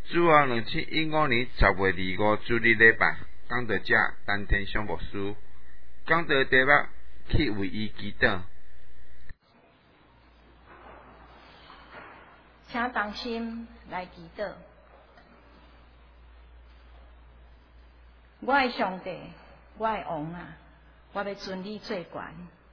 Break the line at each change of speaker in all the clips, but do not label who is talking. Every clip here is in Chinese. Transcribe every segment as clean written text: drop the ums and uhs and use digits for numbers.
主后2015年10月25主日礼拜，讲到这单天上牧师讲到题目去为伊祈祷。
请同心来祈祷。我的上帝，我的王啊，我要尊你做权，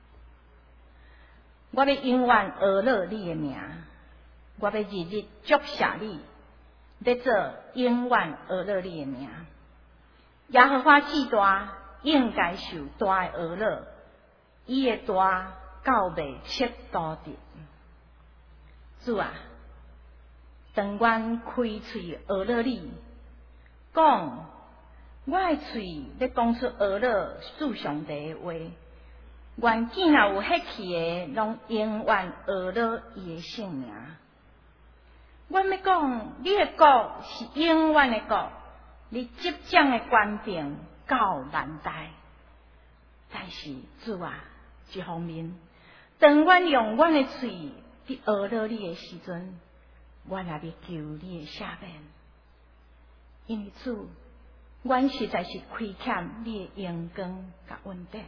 我要永远学乐你的名，我要日日祝谢你，要做永远学乐你的名。耶和华至大，应该受大的学乐，伊的大到未测度的。主啊，当阮开喙学乐你，讲我的喙要讲出学乐主上帝的话，愿见若有迄气的，拢永远学乐伊的性命。阮要讲，你的国是永远的国，你执掌的权柄到万代。但是主啊，一方面，当阮用阮的喙伫学乐你的时阵，阮也要求你的赦免，因为主，阮实在是亏欠你的阳光甲恩典。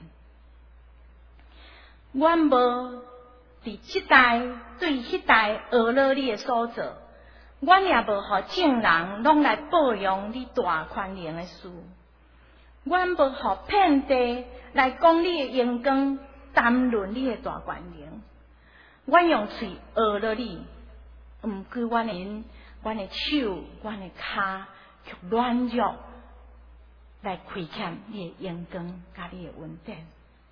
阮无伫即代对迄代学乐你的所做，阮也无互众人拢来报扬你大权能的事。阮无互遍地来讲你的阳光，谈论你的大权能。阮用喙学乐你，毋过阮的手、阮的骹却软弱，来亏欠你的阳光甲你的恩典。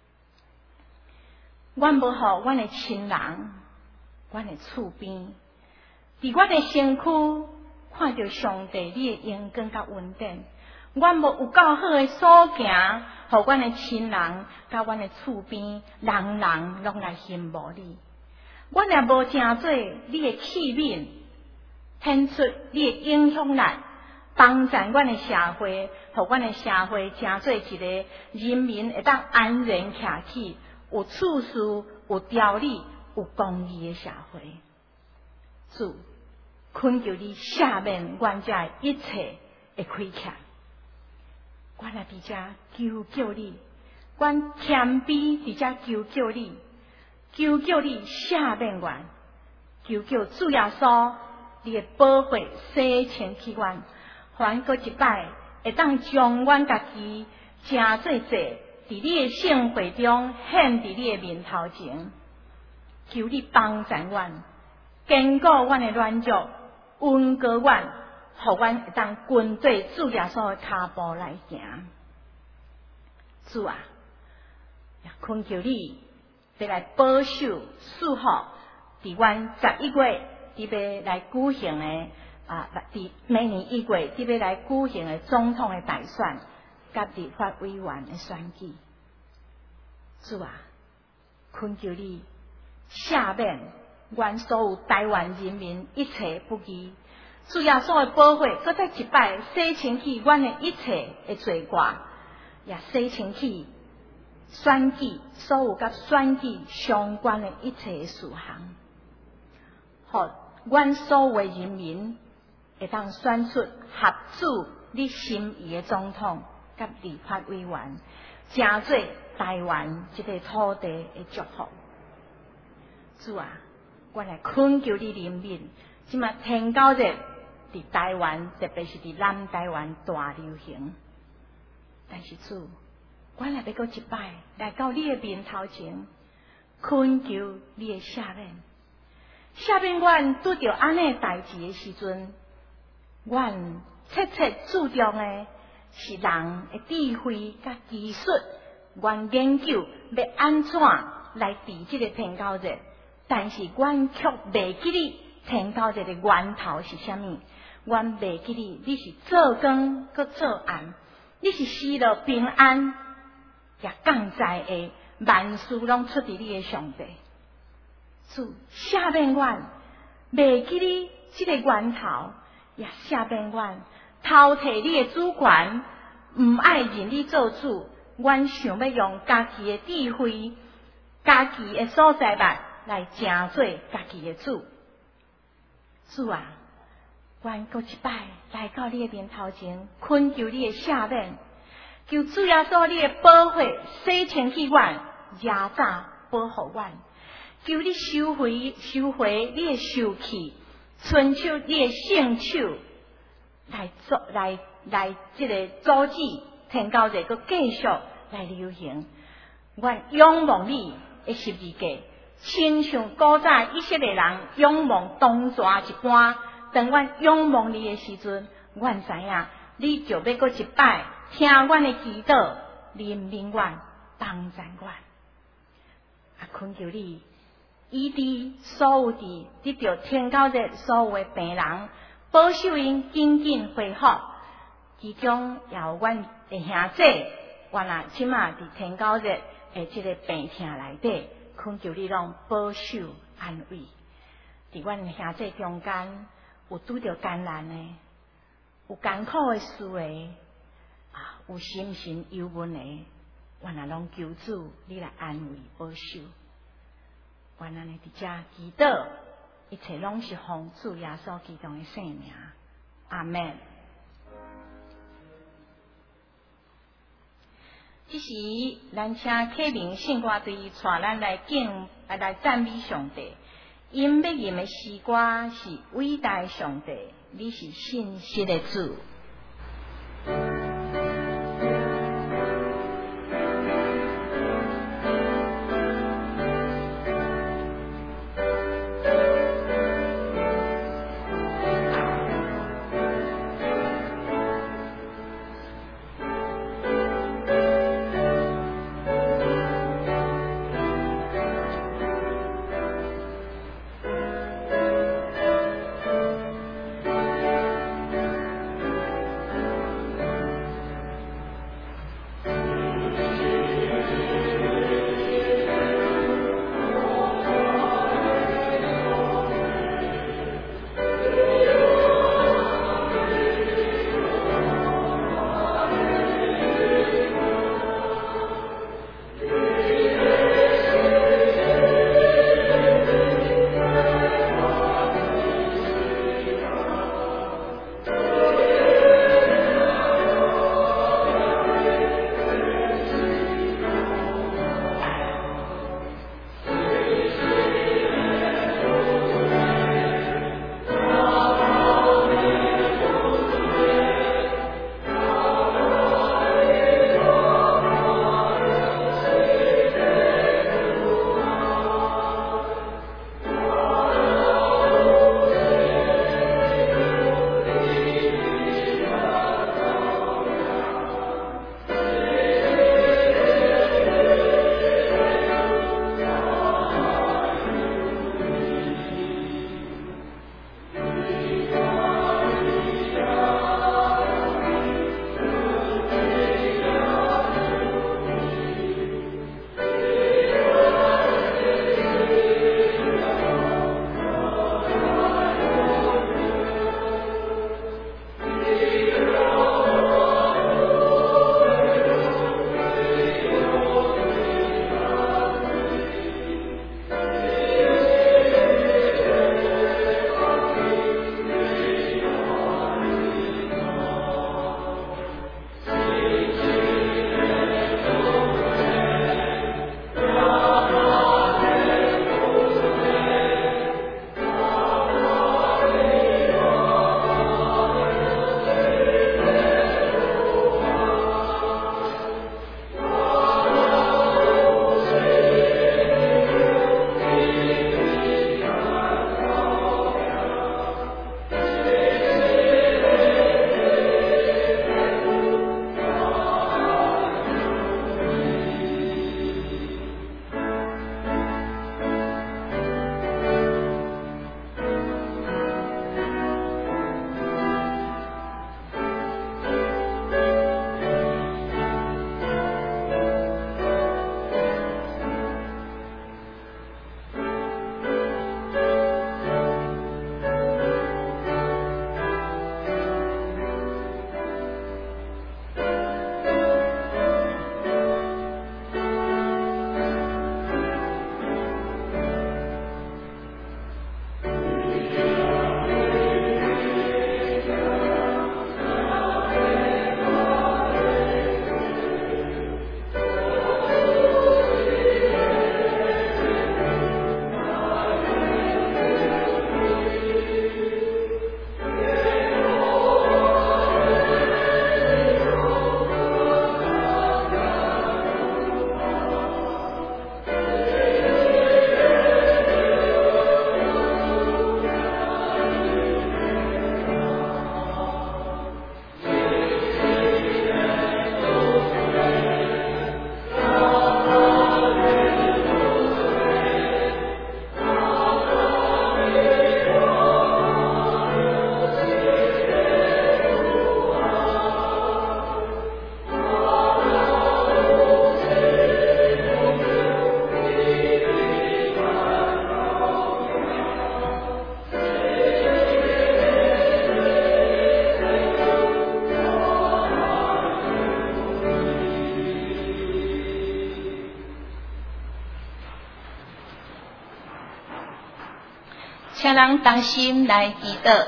阮无互阮的亲人、阮的厝边，伫阮的身躯看到上帝你的阳光甲恩典。阮无有够好的所行，互阮的亲人甲阮的厝边人人拢来羡慕你。阮也无成做你的器皿，显出你的影响力，帮助阮的社会，互阮的社会成做一个人民会当安然徛起，有处事、有条理、有公义的社会。主，恳求你赦免阮遮一切的亏欠。阮也伫遮求求你，阮谦卑伫遮求求你，求求你赦免阮，求求主耶稣你的宝血洗清去阮，还阁一摆会当将阮家己诚做祭，伫你的圣会中献伫你的面头前，求你帮助阮，坚固阮的软弱，稳固阮，互阮会当跟对主耶稣的脚步来行。主啊，也恳求你，要来保守祝福伫阮11月伫要来举行的伫明年1月伫要来举行的总统的大选，甲立法委员的选举。主啊，恳求你赦免阮所有台湾人民一切不义。主耶稣的宝血，搁再一摆洗清去阮的一切的罪过，也洗清去选举所有甲选举相关的一切事项，互阮所有的人民会当选出合主你心意的总统甲立法委员，成做台湾这个土地的祝福。主啊，我来恳求你怜悯，即马天狗热伫台湾，特别是伫南台湾大流行。但是主，我也要搁一摆来到你的面头前，恳求你的赦免。赦免阮拄着安尼代志的时阵，阮切切注重的是人的智慧甲技术，阮研究要安怎来治这个天狗热，但是阮却袂记你天狗热的源头是啥物，阮袂记你是做光搁做暗，你是使了平安，也降灾的万事拢出伫你的上帝。主赦免阮，袂记你这个源头，也赦免阮偷摕你的主权，唔爱认你做主。阮想要用家己的智慧、家己的所在力来成做家己的主。主啊， 愿搁一摆来到你的面头前，恳求你的赦免，求主耶稣你的保护，洗清去阮，压榨保护阮，求你收回你的受气，伸出你的圣手来这个阻止天高日，搁继续来流行。阮仰望你的十字架，亲像古早以色列人仰望东蛇一般。当阮仰望你的时阵，阮知影你就要搁一摆听阮的祈祷，怜悯阮，帮助阮。恳求你医治所有得到天高日所有的病人，保守因紧紧恢复。其中也有阮的兄姐，原来即马伫天高日的这个病痛内底，恳求你拢保守安慰。伫阮的兄姐中间，有拄着艰难的，有艰苦的事的，有心神忧闷的，原来拢求主你来安慰保守。原来伫遮祈祷，一切拢是奉主耶稣基督的圣名，阿们。这时，咱请启明圣歌队带咱来来赞美上帝。因要吟的诗歌是伟大上帝，你是信实的主。 请人同心来祈祷。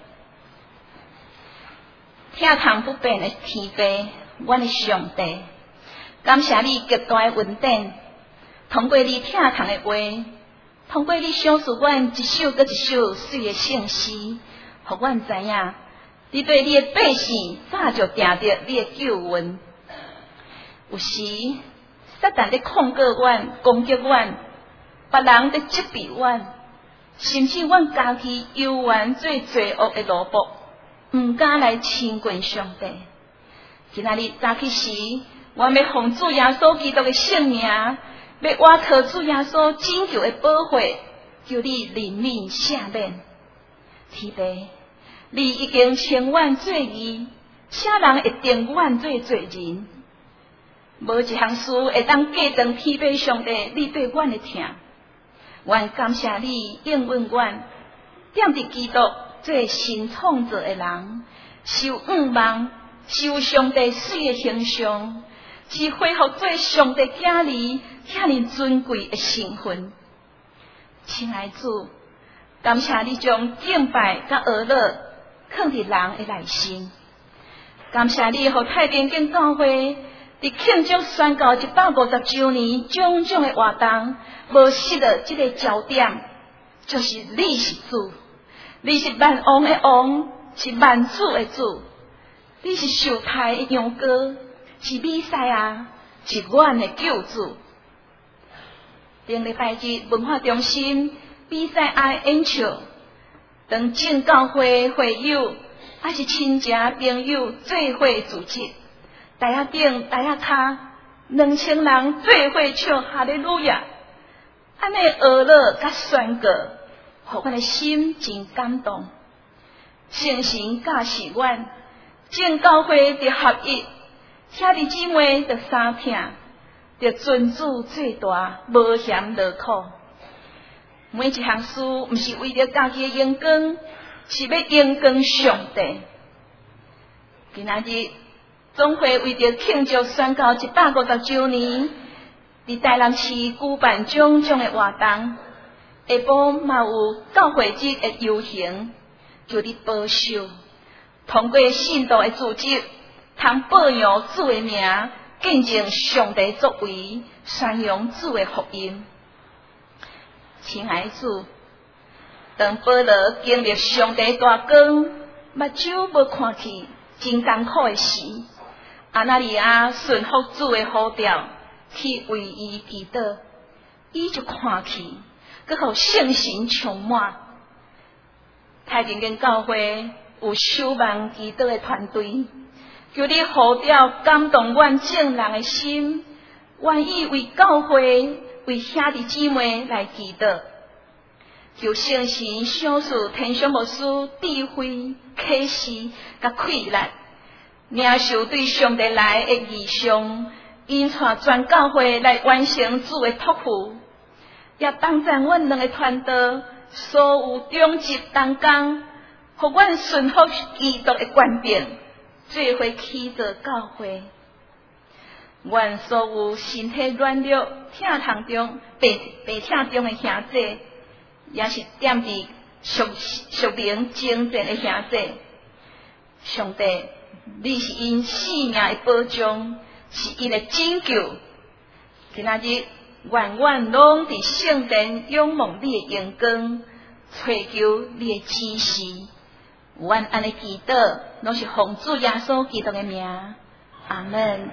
疼痛不变的天父，阮的上帝，感谢你极大的恩典，通过你疼痛的话，通过你赏赐阮一首搁一首水的圣诗，互阮知影，你对你的百姓早就定着你的救恩。有时撒旦咧控告阮、攻击阮，别人咧责备阮，甚至阮家己犹原做罪恶的奴仆，毋敢来亲近上帝。今仔日早起时，我要奉主耶稣基督的圣名，要倚靠主耶稣拯救的保护，求你怜悯赦免。天父，你已经称阮做义，啥人会定阮做罪人？无一项事会当计当天父上帝你对阮的疼。阮感谢你应允阮，点伫基督做新创造的人，受仰望，受上帝水的形象，是恢复做上帝囝儿遐尼尊贵的身份。亲爱主，感谢你将敬拜甲娱乐放伫人的内心。感谢你，互太平间教会伫庆祝宣告150周年种种的活动，无失了这个焦点，就是你是主，你是万王的王，是万主的主，你是受害的羊羔，是弥赛亚，是阮的救主。顶礼拜日文化中心弥赛亚的演唱，当正教会会友，还是亲戚朋友做伙组织。台仔顶、台仔骹，2000人做伙唱哈利路亚，安尼娱乐甲宣告，互阮的心真感动。圣神教示阮，正教会着合一，兄弟姊妹着相疼，着尊主最大，无嫌劳苦。每一项事，毋是为着家己的荣光，是要荣光上帝。今仔日总会为着庆祝宣告150周年，伫台南市举办种种的活动，下晡嘛有教会节的游行，求你保守，通过信徒的组织，通保扬主的名，见证上帝作为，宣扬主的福音。亲爱的主，当保罗经历上帝大光，目睭无看去，真艰苦的时，阿那利亚顺服主的呼召，去为伊祈祷，伊就看去，佮互圣神充满。太平间教会有守望祈祷的团队，求你呼召感动阮众人的心，愿意为教会、为兄弟姊妹来祈祷。求圣神赏赐天上牧师智慧、启示甲气力，领受对上帝来的异象，引带全教会来完成主的托付，也帮赞阮两个团队所有忠职同工，互阮顺服基督的权柄，做伙起造教会。愿所有身体软弱、疼痛中、病痛中的兄弟，也是踮伫属灵精进的兄弟，上帝，你是因性命的保障，是因的拯救。今仔日，愿阮拢伫圣殿仰望你的荣光，追求你的指示。阮安尼祈祷，拢是奉主耶稣基督的名。阿门。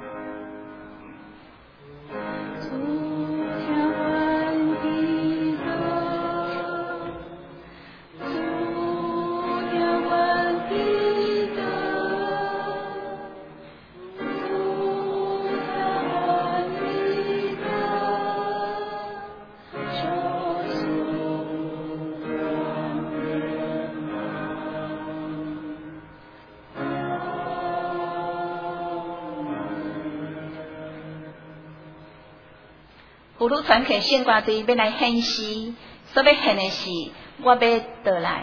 葫芦传客献歌队要来献诗，所要献的是我要倒来。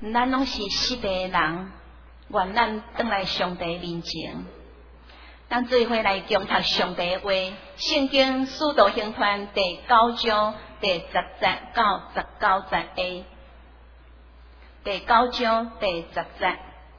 咱拢是失地的人，愿咱转来上帝面前。咱做伙来共读上帝的话，《圣经使徒行传》第9章第10节到19节 A。第9章第10节。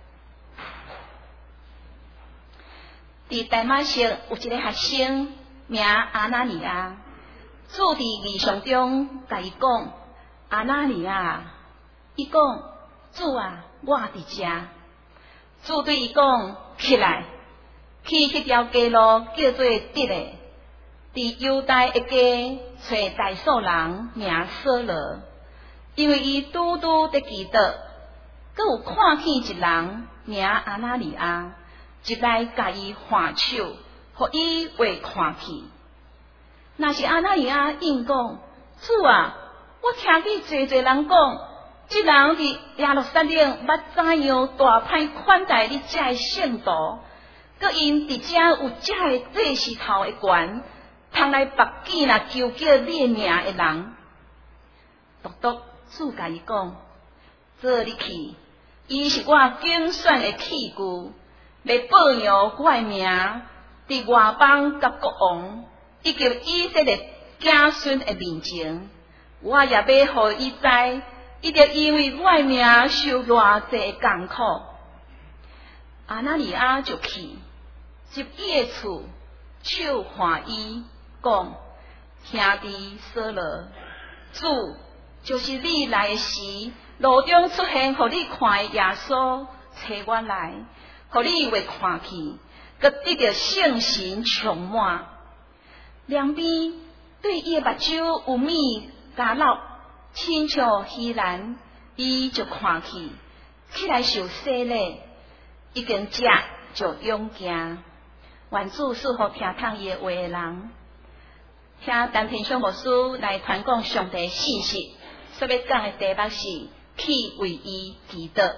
伫大马色有一个学生，名阿那尼亚。主伫异象中甲伊讲：阿那尼亚，伊讲：主啊，我伫遮。主对伊讲：起来，去迄条街路叫做得的，伫犹大一家找大数人名扫罗，因为伊拄拄伫祈祷，佮有看见一人名阿那尼亚，入来甲伊换手，互伊画看去。若是阿那尼亚应讲：主啊，我听见侪人讲，这人伫耶路撒冷捌怎样大歹款待你遮的圣徒，佮因伫遮有遮个祭司头的权，通来目见啦求叫你的名的人。独独主甲伊讲：做你去，伊是我拣选的器具，要保佑我的名伫外邦甲国王以及以色列子孙的面前。我也要互伊知，伊着因为我的名受偌济艰苦。阿那尼亚就去入伊的厝，手唤伊讲：兄弟扫罗，主就是你来的时，路中出现互你看的耶稣，找我来，互你画看去，佮得到圣神充满。两边对伊的目睭有米加落，亲像稀兰，伊就看去，起来受洗礼，已经食就勇行。愿主赐福听通伊的话的人，听陈天祥牧师来传讲上帝信息。所要讲的题目是去为伊祈祷。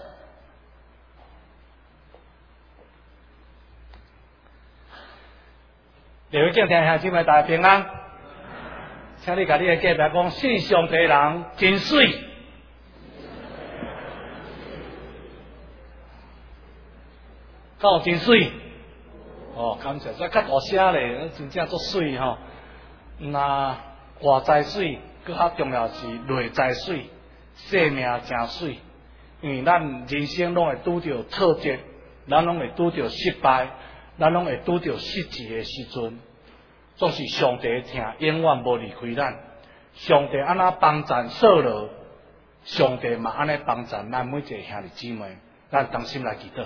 各位敬听兄姊妹大家平安，请你甲你的隔壁讲，信上帝人真水，够真水。哦，感谢，再较大声咧，真正足水吼。那外在水，搁较重要是内在水，生命真水。因为咱人生拢会拄着挫折，咱拢会拄着失败。咱拢会拄着失志的时阵，总是上帝的疼，永远无离开咱。上帝安那帮助扫罗，上帝嘛安尼帮助咱每一个兄弟姊妹，咱同心来祈祷。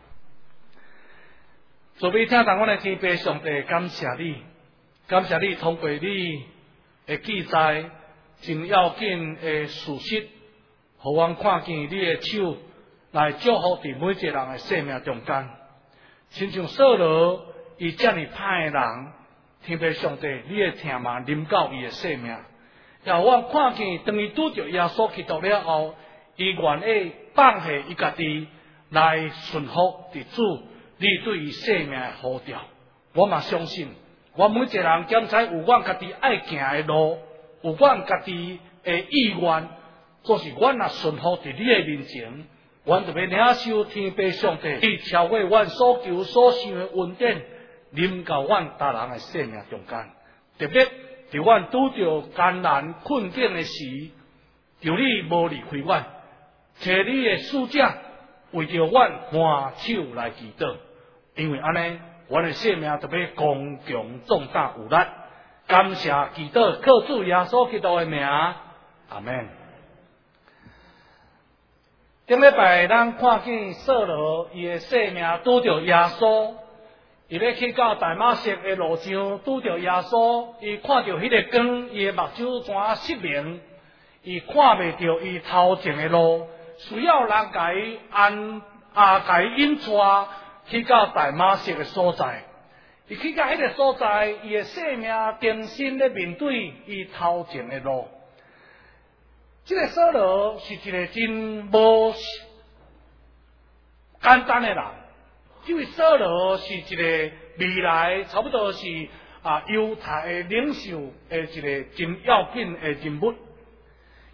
做位听同我的天父上帝，感谢你，感谢你通过你的记载，真要紧的事实，互阮看见你的手来祝福伫每一个人的生命中间。亲像扫罗，伊遮尔歹的人，天父上帝，你的疼嘛临到伊的生命。也我看见，当伊拄着耶稣基督了后，伊愿意放下伊家己，来顺服伫主你对伊生命的呼召。我嘛相信，我每一个人检采有阮家己爱行的路，有阮家己的意愿，就是阮若顺服伫你的面前。阮就要领受天父上帝，伊超过阮所求所想的恩典，临到阮大人的生命中间。特别伫阮拄着艰难困境的时，求你无离开阮，找你的使者为着阮换手来祈祷，因为安尼，阮的生命就要刚强壮大有力。感谢祈祷，靠主耶稣基督的名，阿门。顶礼拜咱看见扫罗伊的生命拄着耶稣，伊要去到大马色的路上拄着耶稣，伊看到迄个光，伊的目睭怎失明，伊看袂到伊头前的路，需要人甲伊甲伊引带去到大马色的所在。伊去到迄个所在，伊的生命重新咧面对伊头前的路。这个扫罗是一个真无简单的人，这位扫罗是一个未来差不多是犹太的领袖的一个真要紧的人物。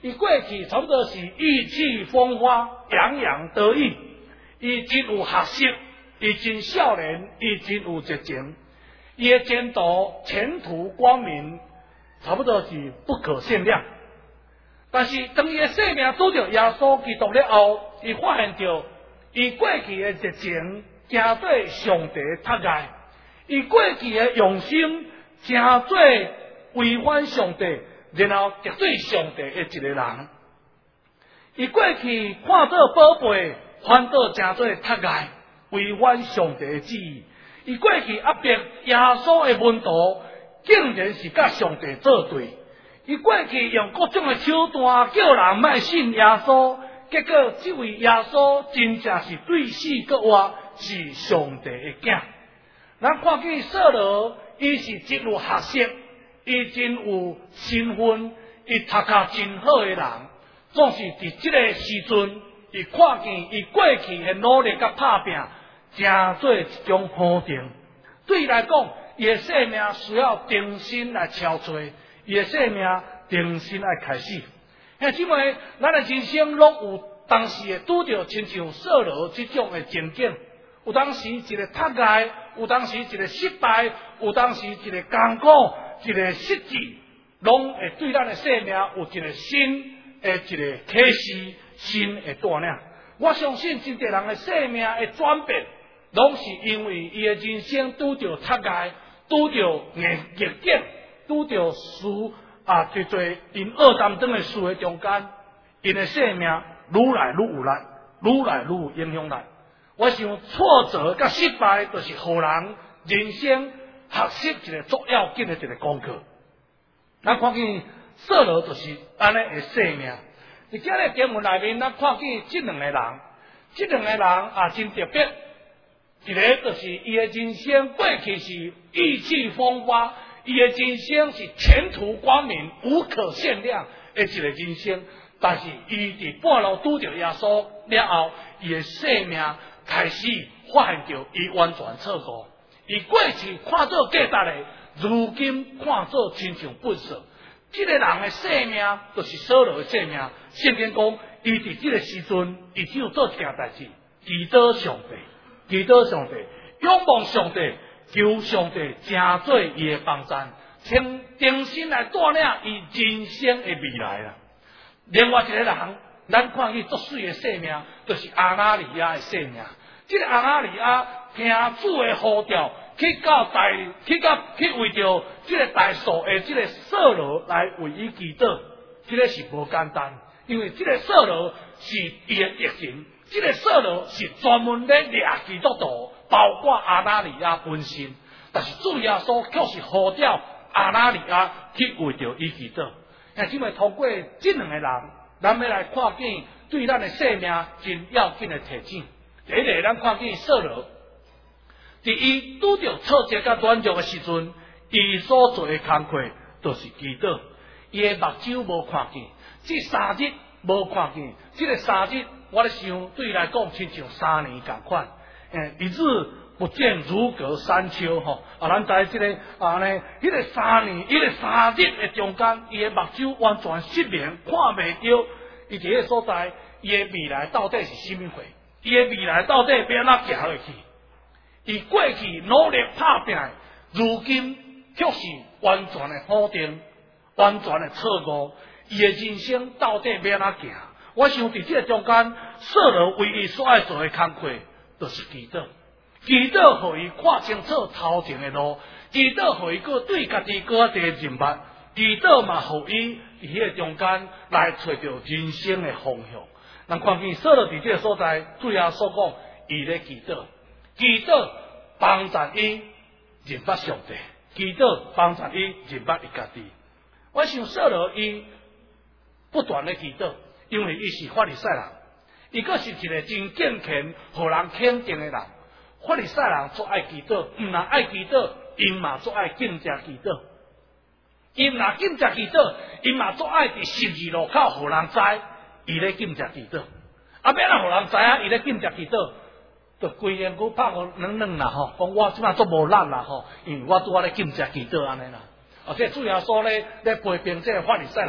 伊过去差不多是意气风发、洋洋得意，伊真有学识，伊真少年，伊真有热情，伊的前途光明，差不多是不可限量。但是当伊的生命拄着耶稣基督了后，伊发现到伊过去的热情正对上帝脱界，伊过去的用心正对违反上帝。然后敌对上帝的一个人，伊过去看到宝贝，反倒正做脱界，违反上帝的旨意。伊过去压迫耶稣的门徒，竟然是甲上帝作对。伊过去用各种的手段叫人莫信耶稣，结果这位耶稣真正是对死搁活，是上帝的囝。咱看见扫罗，伊是真有学识。伊真有身份，伊读较真好的人，总是伫即个时阵，伊看见伊过去的努力甲打拼，正做一种肯定。对伊来讲，伊的生命需要重新来敲碎，伊的生命重新来开始。兄姊妹，咱的人生拢有当时会拄着亲像扫罗这种的情景，有当时一个脱界，有当时一个失败，有当时一个艰苦。一个实际，拢会对咱的生命有一个新的一个启示，新的带领。我相信真侪人的生命的转变，拢是因为伊的人生拄着脱界，拄着逆境，拄着事最侪因恶担当的事的中间，因的生命愈来愈有力，愈来愈有影响力。我想挫折甲失败，就是互人人生。学习一个足要紧的一个功课，咱看见扫罗就是安尼的生命。伫今日经文内面，咱看见这两个人真特别。一个就是伊的人生过去是意气风发，伊的人生是前途光明、无可限量的一个人生。但是伊伫半路拄着耶稣了后，伊的生命开始发现到伊完全错误。伊过去看做价值的，如今看做亲像粪扫。这个人的生命就是扫罗的生命。圣经讲，伊伫这个时阵，伊只有做一件代志，祈祷上帝，仰望上帝，求上帝正做伊的帮衬，重新来带领伊人生的未来啦。另外一个人，咱看伊作水的生命，就是阿拿利亚的生命。这个阿拿利亚听主的呼召，去为着这个大数的这个扫罗来为伊祈祷，这个是无简单，因为这个扫罗是伊的敌人，这个扫罗是专门咧掠基督徒，包括阿拿利亚本身。但是主耶稣却是呼召阿拿利亚去为着伊祈祷。因为通过这两个人，咱要来看见对咱的生命真要紧的提醒。第一个，咱看见扫罗，伫伊拄着挫折甲软弱的时阵，伊所做的工课就是祈祷。伊的目睭无看见，这3日无看见，这个3日，我咧想对伊来讲，亲像3年同款。一日不见如隔三秋吼。咱知这个呢，迄个3年，迄个3日的中间，伊的目睭完全失明，看袂到伊伫迄个所在，伊的未来到底是甚么货？伊的未来到底要安怎行落去？伊过去努力打拼，如今却是完全的否定，完全的错误。伊的人生到底要安怎行？我想伫这个中间，扫罗为伊所爱做的工课，就是祈祷。祈祷，互伊看清楚头前的路；祈祷，互伊个对家己个一个认捌；祈祷嘛，互伊伫迄个中间来找到人生的方向。咱看见扫罗伫这个所在，主耶稣讲，伊咧祈祷，祈祷帮助伊认捌上帝，祈祷帮助伊认捌伊家己。我想扫罗伊不断咧祈祷，因为伊是法利赛人，伊个是一个真敬虔、互人肯定的人。法利赛人做爱祈祷，毋若爱祈祷，因嘛做爱敬正祈祷。因若敬正祈祷，因嘛做爱伫十字路口互人知，伊咧敬正祈祷。要哪互人知影伊咧敬正祈祷？就规言句拍我软啦吼，讲我即摆做无力啦吼，因为我拄仔咧敬正祈祷安尼啦。这主耶稣咧批评这个法利赛人，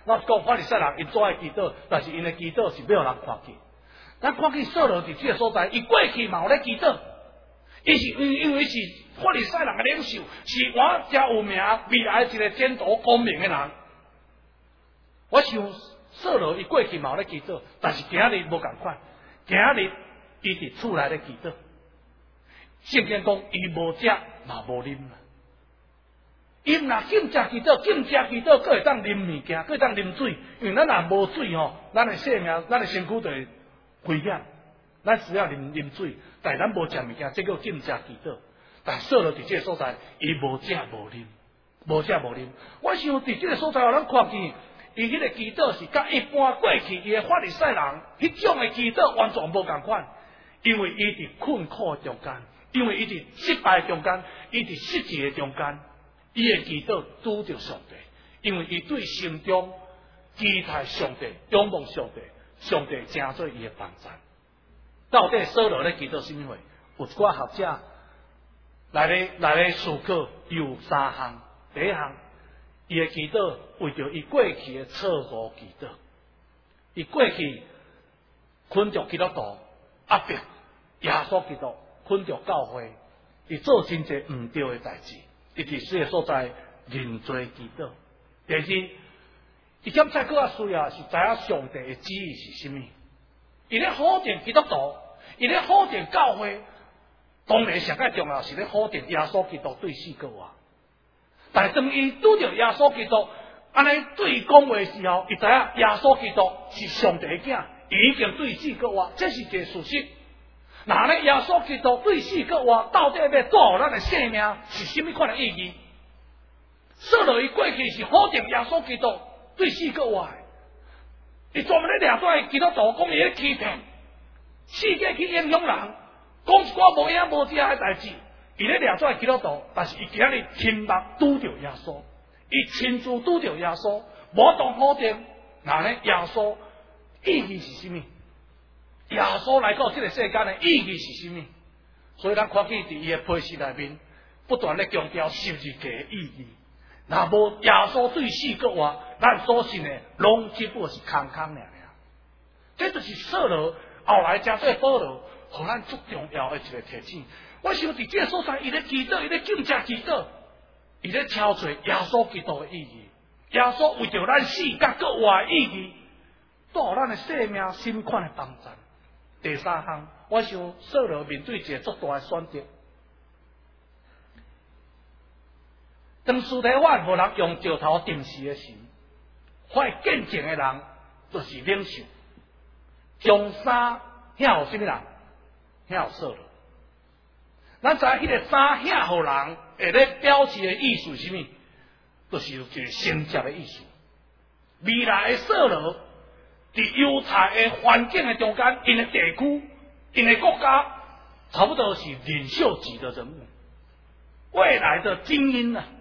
我是讲法利赛人因做爱祈祷，但是因的祈祷是要人看见。咱看见扫罗伫这个所在，伊过去嘛有咧祈祷，伊是因为是法利赛人的领袖，是我遮有名未来一个前途光明的人。我想扫罗伊过去嘛有咧祈祷，但是今日无共款，今日伊伫厝内咧祈祷。圣经讲伊无食嘛无啉。伊若禁食祈祷，禁食祈祷，佫会当啉物件，佫会当啉水。因为咱若无水吼，咱的生命，咱的身躯就会危险。咱需要啉水，但咱无食物件，这叫禁食祈祷。但扫罗伫这个所在，伊无食无啉，无食无啉。我想伫这个所在，咱看见伊迄个祈祷是甲一般过去伊的法利赛人迄种的祈祷完全无共款，因为伊伫困苦中间，因为伊伫失败中间，伊伫失志的中间。伊的祈祷拄着上帝，因为伊对心中期待上帝、仰望上帝，上帝成做伊的帮助。到底扫罗咧祈祷什么话？有一寡学者来咧思考，有三项。第一项，伊的祈祷为着伊过去的错误祈祷，伊过去困着基督徒压迫耶稣基督，困着教会，伊做真侪毋对的代志。伊伫这个所在认罪祈祷。第二，伊检测更较需要是知影上帝的旨意是甚么。伊咧否定基督徒，伊咧否定教会，当然上界重要是咧否定耶稣基督对死个话。但是当伊拄着耶稣基督安尼对伊讲话的时候，伊知影耶稣基督是上帝的囝，伊已经对死个话，这是一个事实。那咧，耶稣基督对死个话，到底要带予咱的生命是什么款的意义？扫罗伊过去是否定耶稣基督对死个话，伊专门咧掠出基督徒讲伊咧欺骗，世界去影响人，讲一寡无影无迹的代志，伊咧掠出基督徒，但是伊今日亲目拄着耶稣，伊亲自拄着耶稣，无当否定。那咧，耶稣意义是什么？耶稣来到这个世间的意义是什么？所以咱看见伫伊的批示内面，不断咧强调十字架的意义。若无耶稣对死个话，咱所信的拢只不过是空空尔尔。这就是扫罗后来加做保罗，互咱最重要的一个提醒。我想伫这个所在，伊咧祈祷，伊咧敬食祈祷，伊咧敲出耶稣基督的意义。耶稣为着咱死甲个话的意义，带予咱的生命什么款的帮助？第三项，我想扫罗面对一个足大的选择。当司提反无人用石头钉死的时，发见证的人就是领袖。将衫献互什么人？献互扫罗。咱知影迄个衫献互人，会咧表示的意思是什么？就是一个升职的意思。未来的扫罗。伫犹太的环境的中间，因的地区、因的国家，差不多是领袖级的人物，未来的精英啊！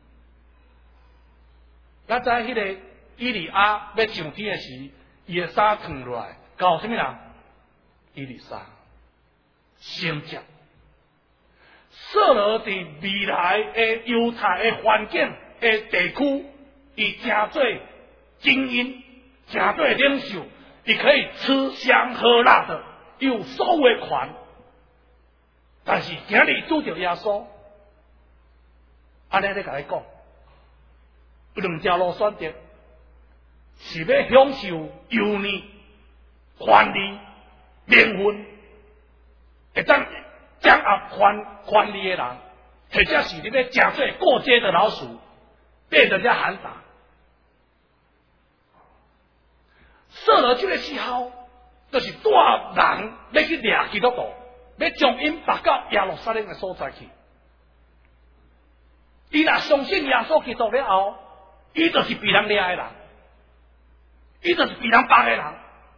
咱知迄个以利亚要上天的时，伊的衫脱落来，交什么人？以利沙升职。扫罗伫未来的犹太的环境的地区，伊成做精英。正对领袖，你可以吃香喝辣的，有所谓权。但是今日拄着耶稣，安尼咧甲你讲，有两条路选择，是要享受油腻、权利、名分，会当掌握权利的人，或者是你要正做过街的老鼠，被人家喊打。扫罗这个时候，就是带人要去掠基督徒，要将因拔到耶路撒冷的所在去。伊若相信耶稣基督了后，伊就是被人掠的人，伊就是被人拔的人。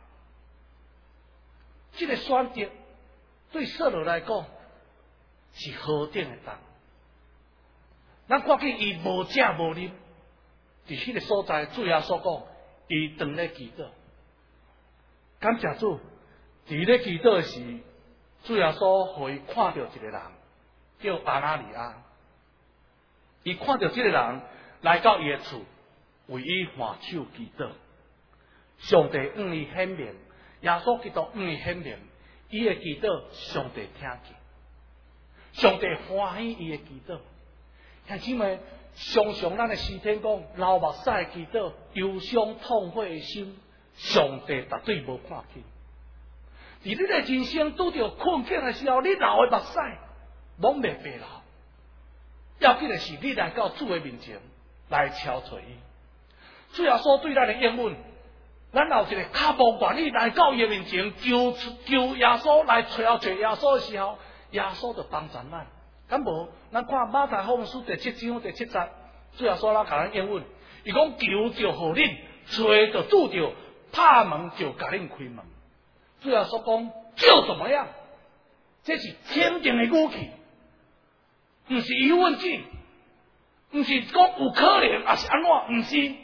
这个选择对扫罗来讲是何等的重。咱看见伊无食无啉，伫迄个所在，主耶稣讲，伊当咧祈祷。感谢主，伫咧祈祷时，主耶稣互伊看到一个人，叫阿拿尼亚。伊看到这个人来到伊的厝， 为伊换手祈祷。上帝向伊显明，耶稣基督向伊显明，伊的祈祷上帝听见，上帝欢喜伊的祈祷。兄姊妹，常常咱的诗篇讲，流目屎的祈祷，忧伤痛悔的心，上帝绝对无看见。伫你的人生拄着困境的时候，你流的目屎拢袂白流。要紧的是，你来到主的面前来敲找伊。主耶稣对咱的应允，咱有一个脚步愿意来到伊的面前，求耶稣来找耶稣的时候，耶稣就帮助咱。敢无？咱看马太福音书第7章第7节，主耶稣甲咱应允，伊讲求就互恁，找就拄着，拍门就甲恁开门。主耶稣讲就怎么样？这是天定的语气，毋是疑问句，毋是讲有可能，也是安怎？毋是，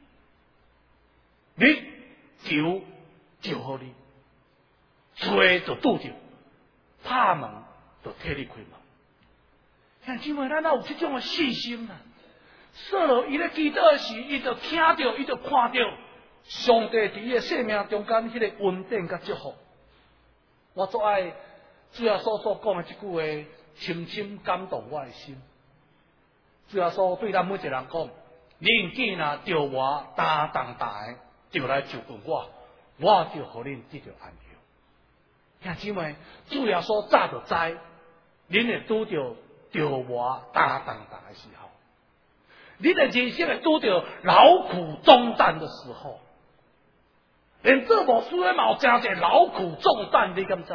你求就互你，找就拄着，拍门就替你开门。兄姊妹，咱哪有这种的信心啊？扫罗伊咧祈祷的时，伊就听到，伊就看到上帝伫伊的生命中间迄个恩典甲祝福。我最爱主耶稣所讲的这句话，深深感动我的心。主耶稣对咱每一个人讲：恁既然着我担当大的，就来就近我，我就互恁得到安息。兄姊妹，主耶稣早就知，恁会拄着着我担当大的时候，你的人生会拄着劳苦重担的时候，连做牧师的嘛有真侪劳苦重担，你敢知？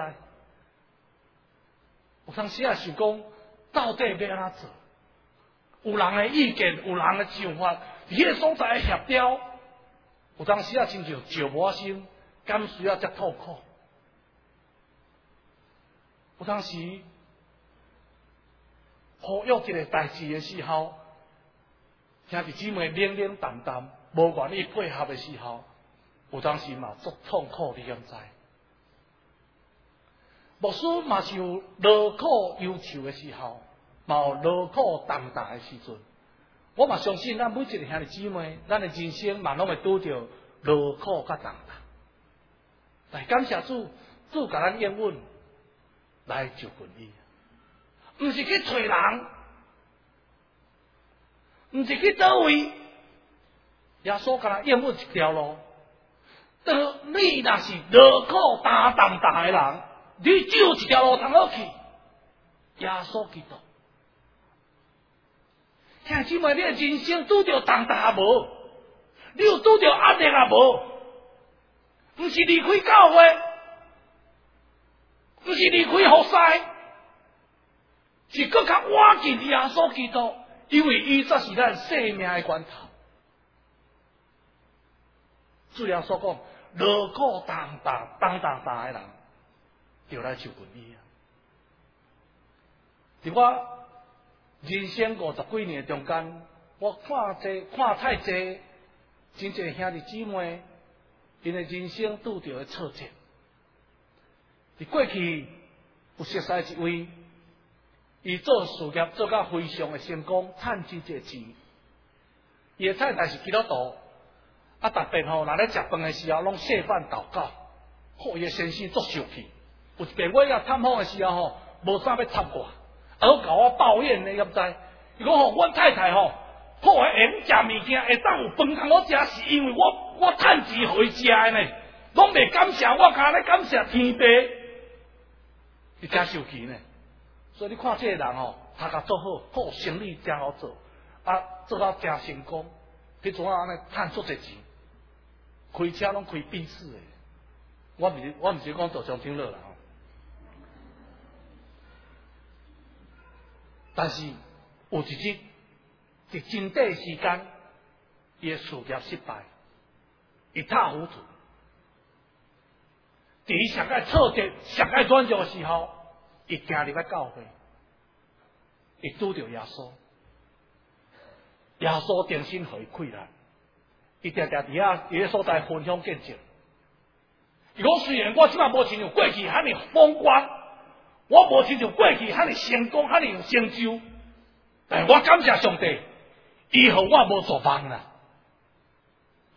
有当时也想讲，到底要安怎做？有人的意见，有人的想法，迄个所在的协调，有当时也亲像石磨心，敢需要遮痛苦？有当时呼吁一个代志的时候，兄弟姊妹冷冷淡淡，无愿意配合的时候，有当时嘛足痛苦，你敢知？牧师嘛是有劳苦忧愁的时候，嘛有劳苦重担的时阵。我嘛相信，咱每一个兄弟姊妹，咱的人生嘛拢会拄着劳苦甲重担。来感谢主，主甲咱应允，来就近伊。毋是去找人，毋是去倒位，耶稣甲咱应允一条路。你若是劳苦担当大的人，你只有一条路通好去，耶稣基督。兄姊妹，你的人生拄着重担无？你有拄着压力啊无？毋是离开教会，毋是离开服侍。是更较挖近耶稣基督，因为伊才是咱生命的源头。主耶稣讲，劳苦重担大的人，就来就近伊啊！伫我人生50几年中间，我看太济，真侪兄弟姊妹，因的人生拄着的挫折。伫过去有熟悉一位。伊做事业做到非常的成功，赚真侪钱。伊的太太是基督徒，啊，逐遍若咧食饭的时候，拢谢饭祷告。伊的先生足受气。有一遍我要探访的时候无啥要插我，而甲我抱怨呢，敢知？伊讲阮太太好诶，会食物件，会当有饭通好食，是因为我趁钱互伊食的呢，拢袂感谢我，甲咧感谢天父。伊真受气呢。所以你看这个人读甲做好，生意真好做，啊，做到真成功，迄阵安尼赚足侪钱，开车拢开宾士的。我毋是讲做上天乐啦，但是有一日，伫真短时间，伊的事业失败，一塌糊涂。伫伊上个挫折、上个软弱的时候。伊行入来教会，伊拄着耶稣，耶稣重新互伊开来，伊常常伫伊个所在分享见证。伊讲虽然我即摆无亲像过去遐尼风光，我无亲像过去遐尼成功、遐尼有成就，但我感谢上帝，伊互我无做梦啦。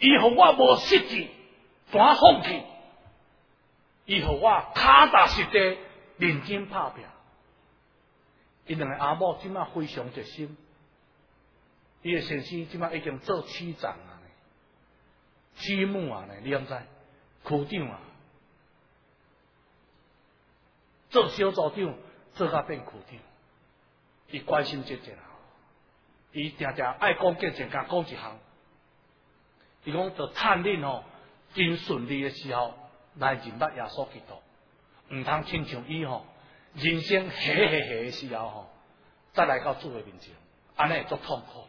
伊互我无失志，敢放弃，伊互我脚踏实地，认真拍拼。因两个阿某即马非常热心，伊的先生即马已经做市长啊，市母啊呢，你敢知？区长啊，做小组长，做甲变区长，伊关心这啊，伊常常爱讲见证，甲讲一项。伊讲着趁恁吼真顺利的时候来认捌耶稣基督，唔通亲像伊吼人生下的时候吼，再来到主的面前，安尼会足痛苦。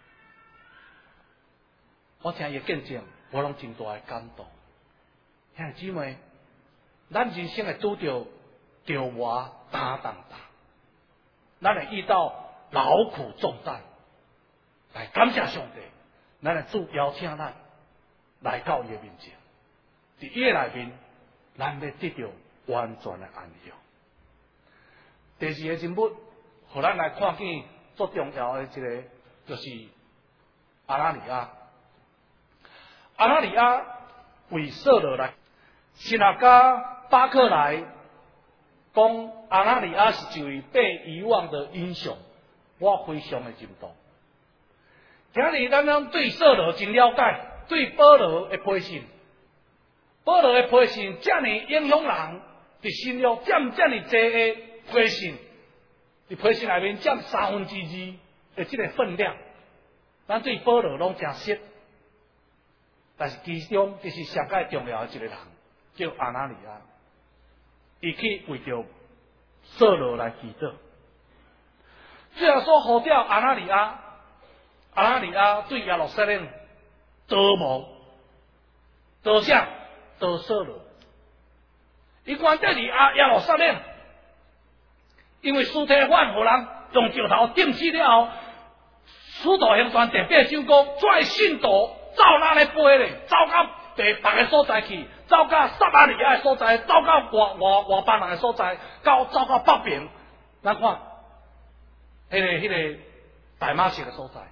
我听伊见证，我拢真大的感动。兄弟姊妹，咱人生会拄着着磨打打，咱会遇到劳苦重担，来感谢上帝。咱的主邀请咱来到伊的面前，伫伊的内面，咱要得到完全的安详。第二个人物，互咱来看见最重要的一个，就是阿拿尼亚。阿拿尼亚为扫罗来，神学家巴克莱讲阿拿尼亚是一位被遗忘的英雄，我非常的认同。今日咱拢对扫罗真了解，对保罗的批信，保罗的批信遮尔影响人，伫信仰占遮尔济的批信，伫批信内面占2/3的这个分量，咱对保罗拢真熟，但是其中就是上界重要的一个人，叫阿拿尼亚，伊去为着扫罗来祈祷，最后所呼召阿拿尼亚。阿拿尼亚对耶路撒冷逃亡，逃啥？逃扫罗。伊关在伫耶路撒冷，因为司提反互人用石头钉死了后，使徒行传第8章讲，这信徒走哪里飞咧？走到别个所在去，走到撒玛利亚的所在，走到外邦人的所在，走到北边，咱看，迄个大马色的所在。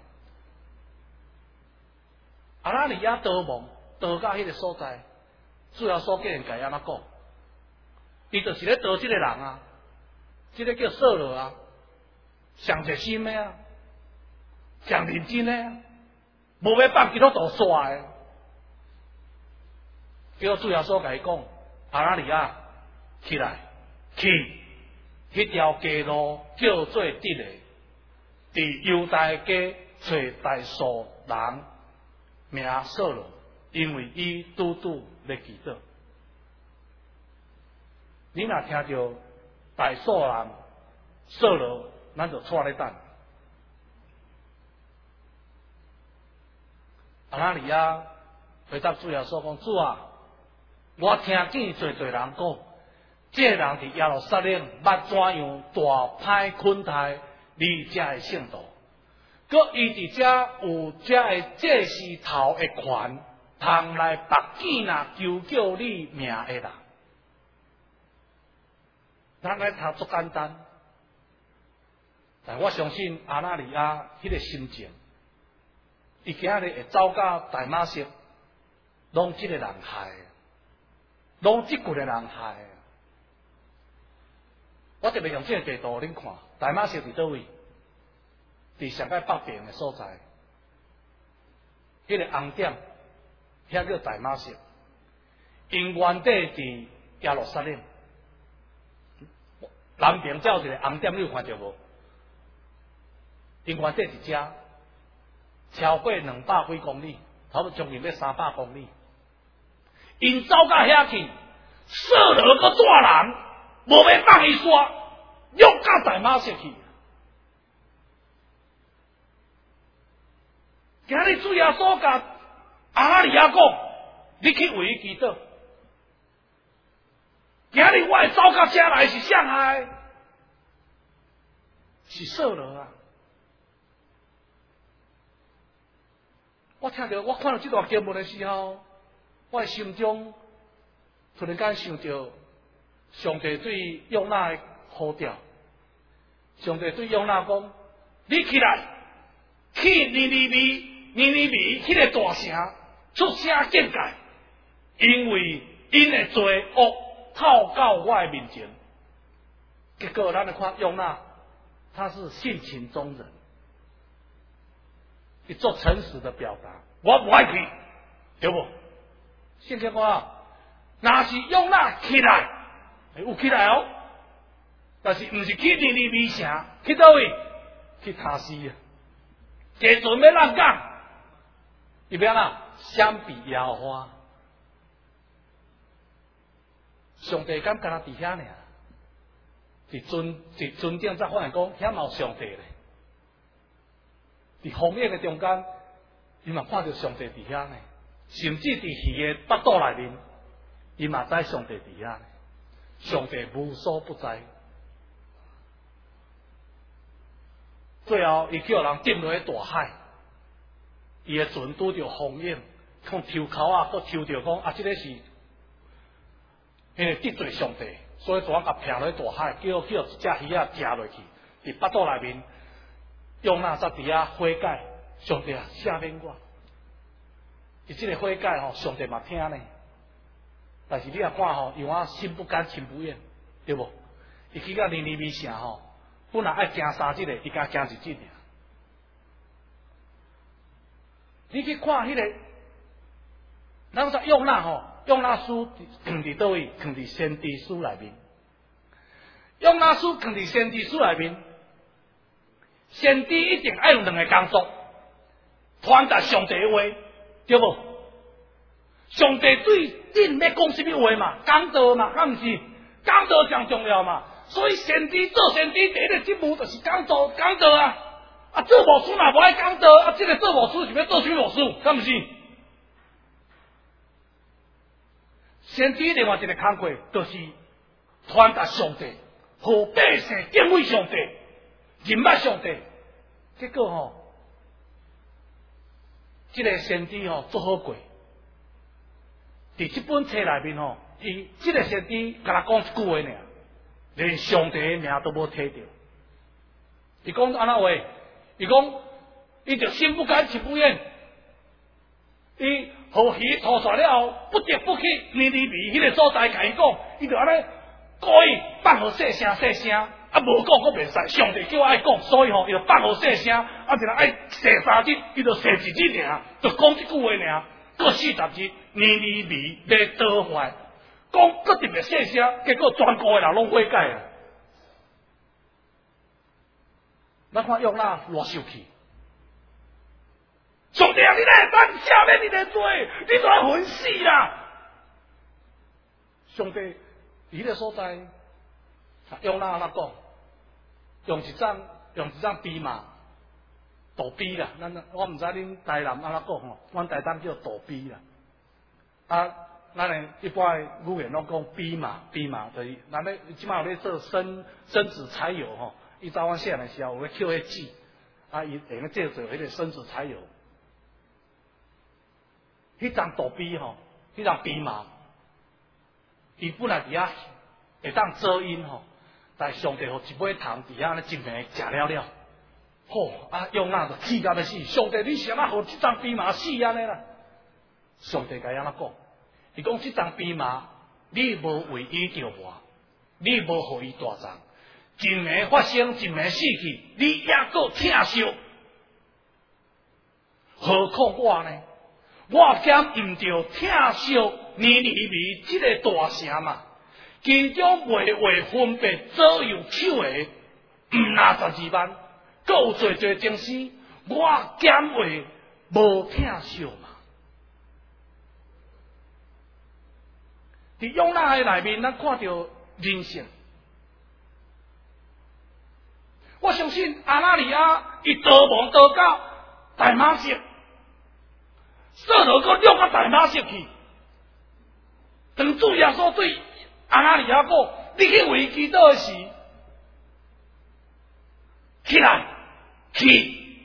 阿拿尼亚逃亡，逃到迄个所在，主要所见人家安怎讲？伊就是咧逃即个人啊，即个叫扫罗啊，上热心的啊，上认真的啊，无要放基督徒煞的。结果主要所甲伊讲，阿拿尼亚起来，去迄条街路叫做得的，伫犹大街找大数人。名扫罗，因为伊拄咧祈祷。你若听到大数人扫罗，咱就错咧等。阿拿尼亚回答主耶稣讲：主啊，我听见侪人讲，这个人伫耶路撒冷捌怎样大歹困态，你才会圣道。佮伊伫遮有遮个这是头的权，通来白见呐求救你命的人。咱来读足简单，但我相信阿拿尼亚迄个心情，伊今日会走到大马色，拢即个人害，拢即群的人害。我特别用这个地图恁看，大马色伫倒位？伫上界北边的所在，迄个红点，遐叫大马色。因原地伫耶路撒冷，南边照一个红点，你有看到无？因原地伫遮，超过200几公里，差不多将近要300公里。因走到遐去，扫罗个大人，无要放伊煞，约到大马色去。今日主耶稣甲阿拿尼亚讲，你去为伊祈祷。今日我会走到遮来是啥害？是扫罗啊！我看到这段经文的时候，我的心中突然间想到上帝对约拿的呼召。上帝对约拿讲：你起来，去尼尼微迄个大城， 出声警戒，因为因的罪恶透到我的面前。结果咱来看约纳，他是性情中人，一做诚实的表达，我不爱去，对不？现在我若是约纳起来，有起来哦，但是不是去尼尼微城，去倒位？去塔斯啊！这阵要咱讲，伊要哪？相比耶和华，上帝敢干那伫遐呢？伫尊敬才发现讲，遐嘛有上帝咧。伫红叶嘅中间，伊嘛看到上帝伫遐呢。甚至伫鱼嘅腹肚内面，伊嘛知上帝伫遐呢。上帝无所不在。最后，伊叫人浸落去大海，伊的船拄着风影，从抽口啊，搁抽着讲啊，这个是因为得罪上帝。所以就甲撇落去大海，叫一只鱼仔食落去，伫腹肚内面，用那才伫遐悔改，上帝啊，赦免我。伊即个悔改吼，上帝嘛听呢。但是你也看吼，因为心不甘情不愿，对无？伊去到尼尼微城吼，本来爱行3日的，伊敢行1日尔。你去看迄个，咱说用那吼。用那书藏伫倒位？藏伫先知书内面。用那书藏伫先知书内面，先知一定爱用2个工作，传达上帝的话，对无？上帝对恁要讲什么话嘛？讲道嘛，敢毋是？讲道上重要嘛。所以先知做先知第一个职务就是讲道啊！啊，做牧师嘛无爱讲道，啊，这个做牧师是要做什么牧师？敢毋是？先知另外一个工作，就是传达上帝，互百姓敬畏上帝，认捌上帝。结果吼，这个先知吼做好过，伫这本册内面吼，伊这个先知甲他讲一句话尔，连上帝的名都无提到。伊讲安怎话？伊讲，伊就心不甘情不愿，伊。互鱼吐出来了后，不得不去尼尼微迄个所在，甲伊讲，伊就安尼故意放互细声，啊无讲佫袂使。上帝叫我爱讲，所以吼，伊就放互细声，啊，就爱细3日，伊就细1日尔，就讲一句话尔，过40日，尼尼微要倒坏，讲佫特别细声，结果全国的人拢悔改啊！咱看约拿偌受气。上帝啊！你哪会当赦免你的罪？你都要混死啦！上帝，伊个所在，用哪安怎讲？用一张蓖麻，大蓖啦。我毋知恁台南安怎讲吼，阮台南叫大蓖啦。啊，咱诶一般诶语言拢讲蓖麻，就是咱咧即摆有咧做生质柴油吼。伊早晚细汉诶时候有咧捡迄籽，啊，伊用咧制作迄个生质柴油。迄张大蓖吼，迄张蓖麻，伊本来伫遐会当遮阴吼，但上帝互一尾虫伫遐咧真平食了，吼啊用那就气到要死。上帝，你是安怎互即张蓖麻死安尼啦？上帝甲伊安怎讲？伊讲即张蓖麻，你无为伊着活，你无互伊大长，真平发生，真平死去，你也搁疼惜，何况我呢？我兼毋着疼惜尼尼微这个大城嘛，其中袂会分别左右手的，毋那12万，搁有侪情绪，我兼会无疼惜嘛。伫约拿的内面，咱看到人性。我相信阿那利亚伊逃亡逃到大马色。扫罗阁掠到大马色去，当主耶稣对阿那利亚讲：“你去为祈祷的时，起来，去。”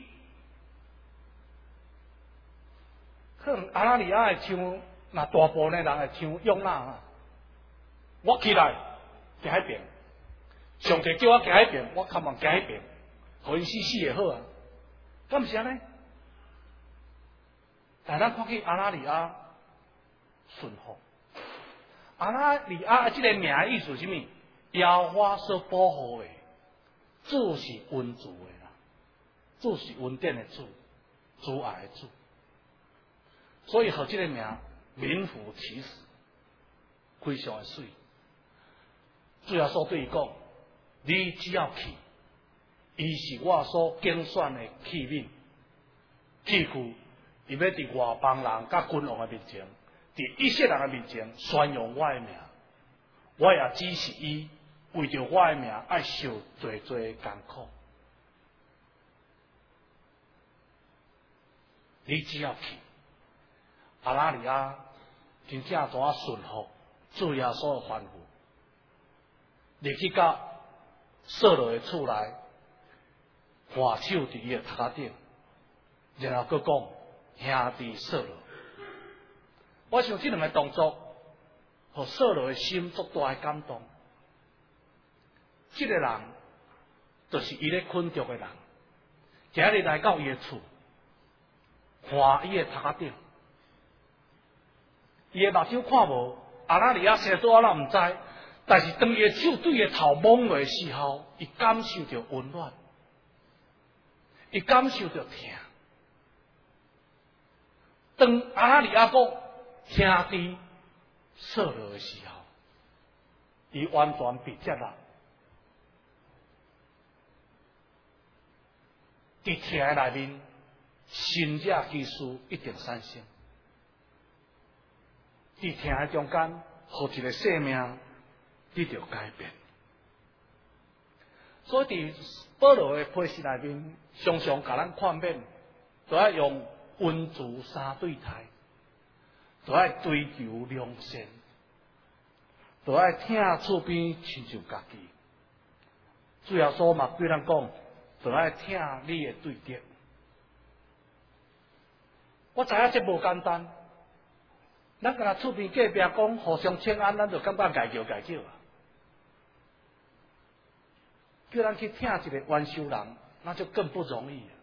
可能阿那利亚会像那大部分的人会像约拿啊，我起来行迄边，上帝叫我行迄边，我看望行迄边，互因死死会好啊，敢毋是安尼？ 但咱看去阿拉里亚顺服，阿拉里亚这个名的意思是什么？耶和华所保护的，主是温主的啦，主是稳定的主，主爱的主，所以和这个名名副其实，非常的水。主要所对伊讲，你只要去，伊是我所拣选的器皿，器具，伊要伫外邦人甲君王的面前，伫以色列人的面前宣扬我的名，我也指示伊为着我的名爱受最最艰苦。你只要去，阿拉里亚真正怎啊顺服主耶稣的吩咐。入去到扫罗的厝内，换手伫伊的头壳顶，然后佫讲兄弟扫罗。我想这两个动作，互扫罗的心足大的感动。这个人，就是伊咧困着的人，今日来到伊的厝，换伊的头壳顶，伊的目睭看无，阿拉里亚生做啊，咱毋知。但是当伊的手对伊的头摸落的时候，伊感受到温暖，伊感受到疼。当阿拉里亚讲兄弟扫罗的时候，伊完全被接纳。伫疼的内面，新者技术一定产生。伫疼的中间，互一个生命得到改变。所以伫保罗的批示内面，常常甲咱劝勉，都要用温柔三对待，都要追求良善，都要听厝边亲像家己。主要所嘛对咱讲，都要听你的对敌。我知影这无简单，咱甲厝边隔壁讲互相请安，咱就感觉介叫啊。叫咱去听一个冤仇人，那就更不容易了。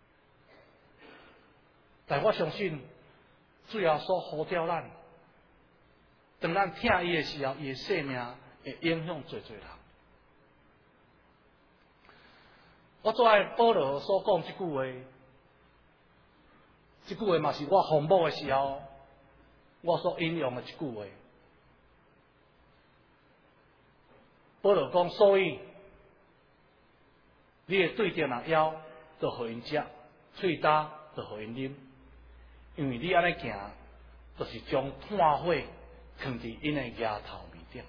但我相信，主要所呼召咱，当咱听伊的时候，伊的生命会影响最人。我最爱保罗所讲这句话，这句话嘛是我父母的时候，我所引用的一句话。保罗讲，所以你会对着人枵，就互因食；喙焦，就互因啉。因为你安尼行，就是将炭火放伫因的额头面顶，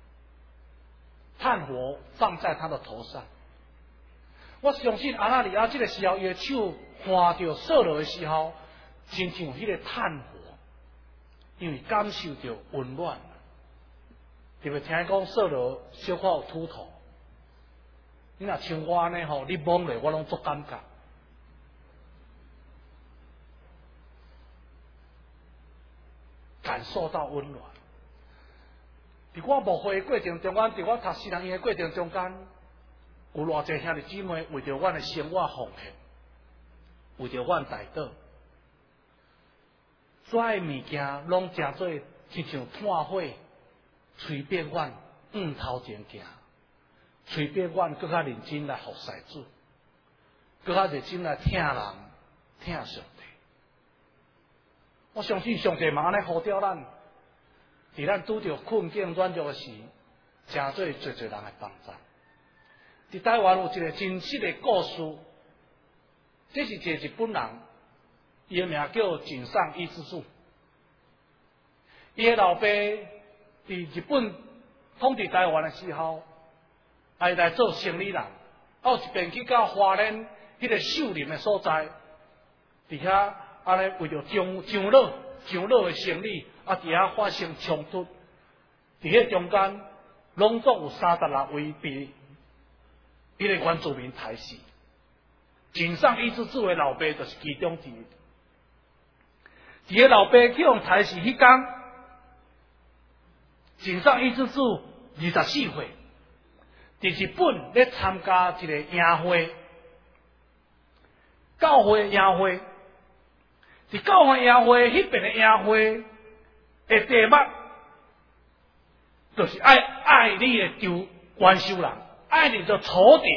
炭火放在他的头上。我相信阿拉里亚这个时候，伊的手看到扫罗的时候，亲像迄个炭火，因为感受到温暖。特别听讲扫罗小可有秃头，你若像我安尼吼，你摸咧我拢足感觉。感受到温暖。伫我牧会的过程中间，伫我读西洋医的过程中间，有偌济兄弟姊妹为着阮的生活奉献，为着阮代祷，所有物件拢诚做亲像炭火，催逼阮头前行，催逼阮更较认真来服侍主，更较认真来听人听上帝。我相信上帝嘛安尼呼召咱，伫咱拄着困境软弱的时，诚做最人的帮助。伫台湾有一个真实的故事，这是一个日本人，伊的名叫井上伊之助。伊的老爸伫日本统治台湾的时候，还来做生理人，有一遍去到花莲迄个秀林的所在，伫遐。安尼为着长老的生理，伫遐发生冲突，伫迄中间，拢总有36位被迄个原住民杀死。井上伊之助的老爸就是其中之一。伫个老爸去互杀死迄天，井上伊之助24岁，伫日本咧参加一个营会，教会的营会。 伫教会宴会迄边的宴会的题目，就是爱你的丢元首人，爱你的仇敌。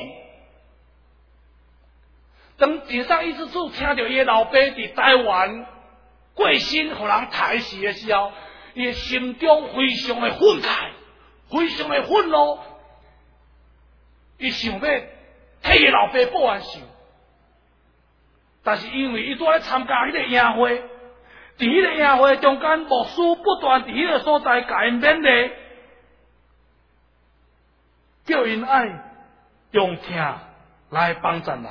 当井上一之主听到伊老爸伫台湾过身，互人杀死的时候，伊的心中非常的愤慨，非常的愤怒。伊想要替伊老爸报冤仇，但是因为伊拄咧参加迄个宴会，伫迄个宴会中间，牧师不断伫迄个所在甲因勉励，叫因爱用听来帮助人，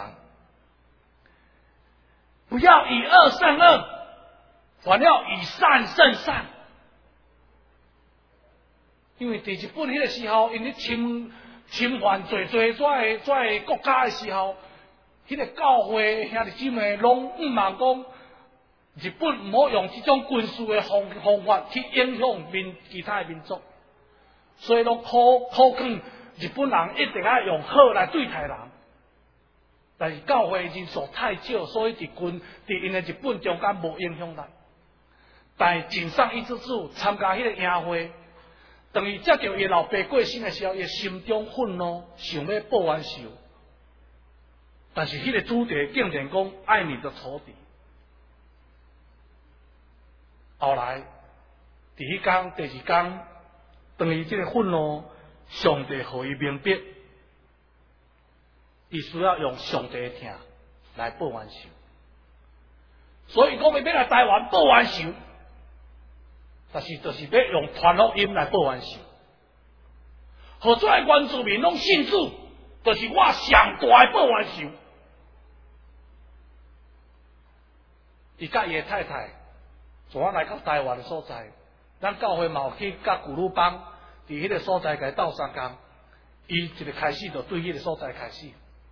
不要以恶胜恶，反要以善胜善。因为伫日本迄个时候，因咧侵犯侪个国家的时候，迄个教会兄弟姊妹拢毋茫讲，日本毋好用这种军事的方法去影响其他的民族，所以拢苦劝日本人一定要用好来对待人。但是教会人数太少，所以伫因的日本中间无影响力。但是井上一之主参加迄个宴会，当伊接到伊老爸过身的时候，伊心中愤怒，想要报冤仇。但是迄个主题竟然讲爱你的仇敌。后来第一天、第二天，当伊这个愤怒，上帝互伊明白，伊需要用上帝的听来报冤仇。所以讲伊要来台湾报冤仇，但是就是要用传福音来报冤仇。何做原住民拢信主，就是我上大的报冤仇。伊甲伊的太太，从我来到台湾的所在，咱教会嘛有去甲古鲁邦，伫迄个所在甲伊斗相共，伊一个开始就对迄个所在开始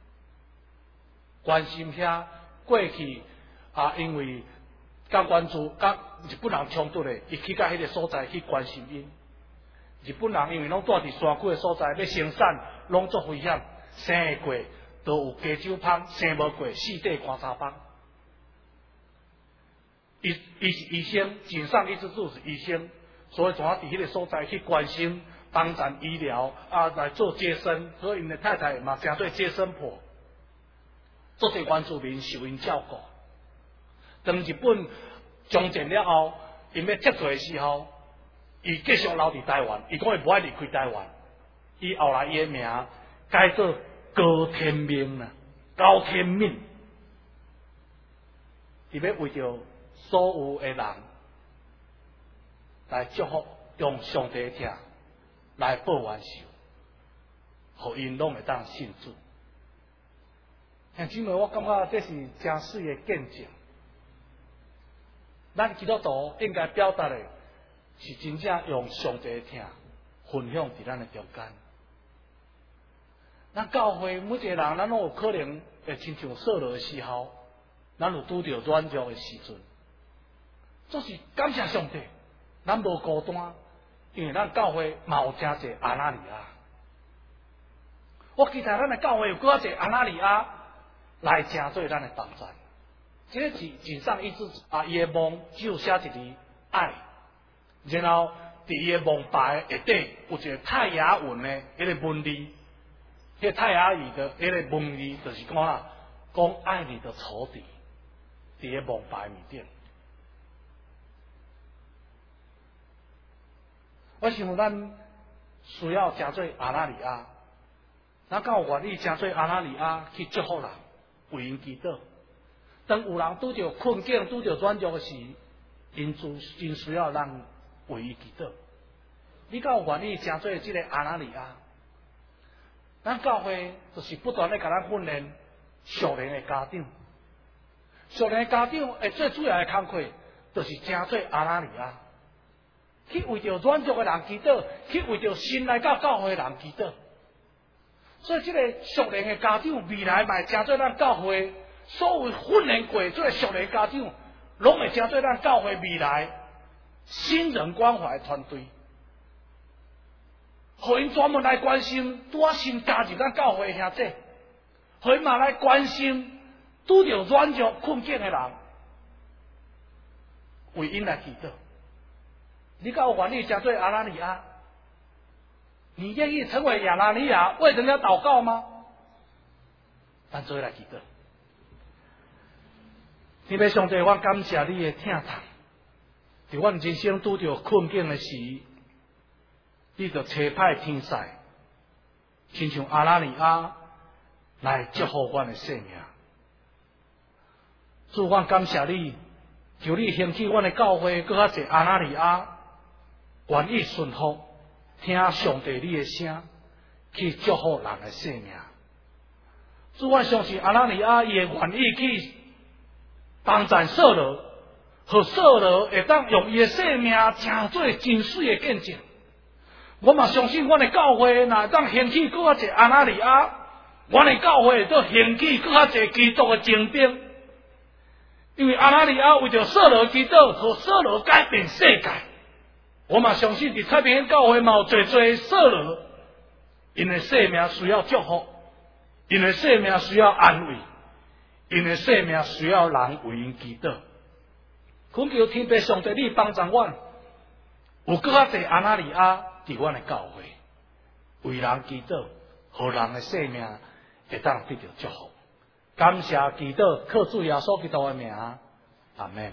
关心遐过去因为甲日本人冲突咧，伊去甲迄个所在去关心因。日本人因为拢住伫山区的所在，要生产拢足危险，生会过都有加州芳，生无过四底观察帮。伊是医生，井上一之主是医生，所以从伫迄个所在去关心、帮助医疗来做接生，所以因的太太嘛成做接生婆，做侪原住民受因照顾。当日本终战了后，因要撤退的时候，伊继续留伫台湾，伊讲伊不爱离开台湾。伊后来伊的名改做高天命啦，高天命，伊要为着所有的人来祝福，用上帝的听来报冤仇，互因拢会当信主。兄姊妹，我感觉这是真水的见证。咱基督徒应该表达的是真正用上帝的听分享伫咱的中间。咱教会每一个人，咱拢有可能会亲像扫罗的时候，咱有拄着软弱的时阵，就是感谢上帝，咱无孤单，因为咱教会嘛有真侪阿那尼亚。我期待咱的教会有更侪阿那尼亚来成做咱的帮助。这个是井上一之伊的梦只有写一字爱，然后伫伊的梦牌下底有一个泰雅文的迄个文字，迄个泰雅语的迄个文字就是讲爱你的仇敌，伫个梦牌面顶。我想咱需要真做阿那尼亚，咱敢有愿意真做阿那尼亚去祝福人，为因祈祷。当有人拄着困境、拄着软弱的时，因真需要咱为伊祈祷。你敢有愿意真做这个阿那尼亚？咱教会就是不断咧甲咱训练属灵的家长，属灵的家长最主要的工课，就是真做阿那尼亚，去为着软弱的人祈祷，去为着新来到教会的人祈祷。所以，这个属灵的家长未来嘛，真做咱教会所有训练过做属灵家长，拢会真做咱教会未来新人关怀团队，互因专门来关心拄啊新加入咱教会的兄弟，互因嘛来关心拄着软弱困境的人， 为因来祈祷。你敢有愿意成做阿拿尼亚？你愿意成为亚拿尼亚为人家祷告吗？咱做来祈祷。天父上帝，我感谢你的听从。在我人生拄着困境的时，你就差派天使，亲像阿拿尼亚来祝福我的生命。主，我感谢你，求你兴起我的教会，搁较侪阿拿尼亚愿意顺服，听上帝你的声，去祝福人的生命。主，我相信阿拿尼亚也愿意去帮助扫罗，和扫罗会当用伊的生命成做真水的见证。我嘛相信，阮的教会若会当兴起搁较侪阿拿尼亚，阮的教会都兴起搁较侪基督的精兵。因为阿拿尼亚为着扫罗祈祷，和扫罗改变世界。我嘛相信，伫太平教会嘛有侪扫罗，因的生命需要祝福，因的生命需要安慰，因的生命需要人为因祈祷。恳求天父上帝，你帮助阮，有搁较侪阿拿尼亚伫阮的教会，为人祈祷，互人的生命会当得到祝福。感谢祈祷，靠主耶稣基督的名，阿门。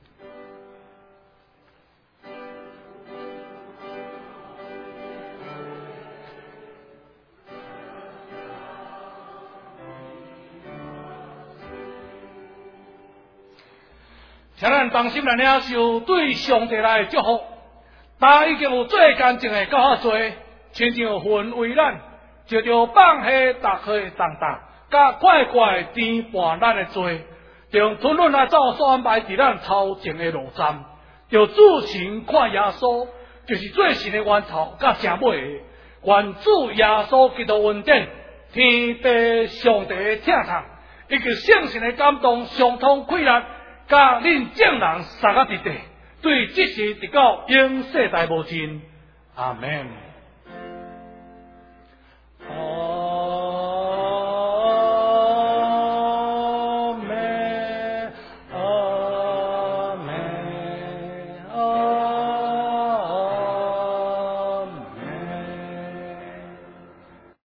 请咱同心来领受对上帝来的祝福。但已经有最干净的够较多，亲像云为咱，就着放下逐岁重担，甲怪怪颠簸咱的罪，用吞论来走所安排伫咱头前的路站，就主神看耶稣，就是最神的源头，甲正尾的。愿主耶稣基督恩典，天父上帝的听从，以及圣神的感动，相通溃烂，甲恁众人三个伫地，对即时直到永世代无尽。阿门。